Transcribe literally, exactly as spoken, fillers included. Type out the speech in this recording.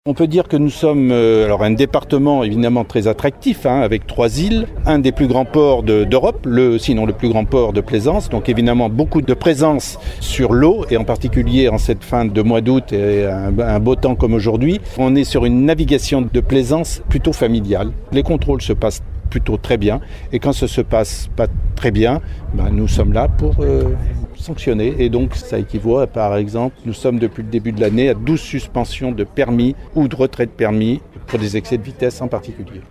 On peut dire que nous sommes euh, alors un département évidemment très attractif, hein, avec trois îles, un des plus grands ports de, d'Europe, le, sinon le plus grand port de plaisance. Donc évidemment beaucoup de présence sur l'eau et en particulier en cette fin de mois d'août et un, un beau temps comme aujourd'hui. On est sur une navigation de plaisance plutôt familiale. Les contrôles se passent plutôt très bien et quand ça se passe pas très bien, ben, nous sommes là pour euh, sanctionner et donc ça équivaut à, par exemple, nous sommes depuis le début de l'année à douze suspensions de permis ou de retrait de permis pour des excès de vitesse en particulier.